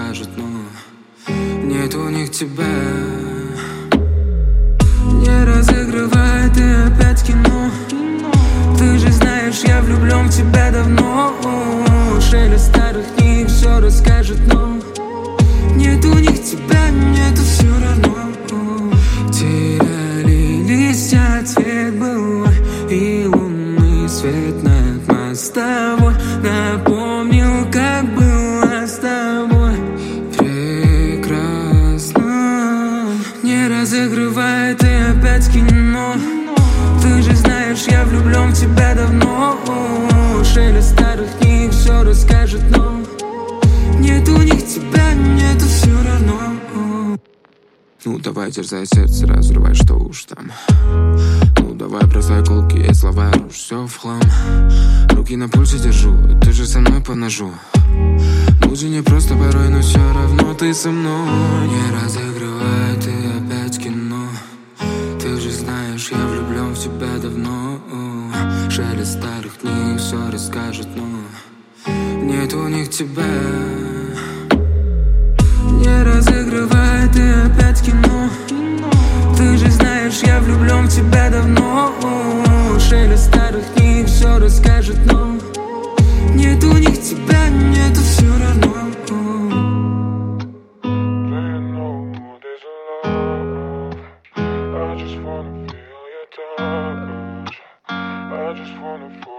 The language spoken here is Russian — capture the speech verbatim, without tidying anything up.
расскажут, но нет у них тебя. Не разыгрывай ты опять кино. Ты же знаешь, я влюблен в тебя давно. Шелест старых книг все расскажет, но нет у них тебя, нету все равно. Теряли листья, цвет был и лунный свет над мостовой напомнил, как было с тобой прекрасно. Не разыгрывай ты опять кино. Ты же знаешь, я влюблен в тебя давно. Шелест старых книг все расскажет, но нет у них тебя, нету все равно. Ну давай, дерзай сердце, разрывай, что уж там. Ну давай, бросай колкие слова, рушь все в хлам. Руки на пульсе держу, ты же со мной по ножу. Будь не просто порой, но все равно ты со мной. Не разыгрывай ты опять кино. Ты же знаешь, я влюблен в тебя давно. Шелест старых книг все расскажет, но нет у них тебя. Не разыгрывай ты опять кино. Ты же знаешь, я влюблен в тебя давно. Шелест старых книг все расскажет, но нет у них тебя, нету все равно. I just wanna feel your touch. I just wanna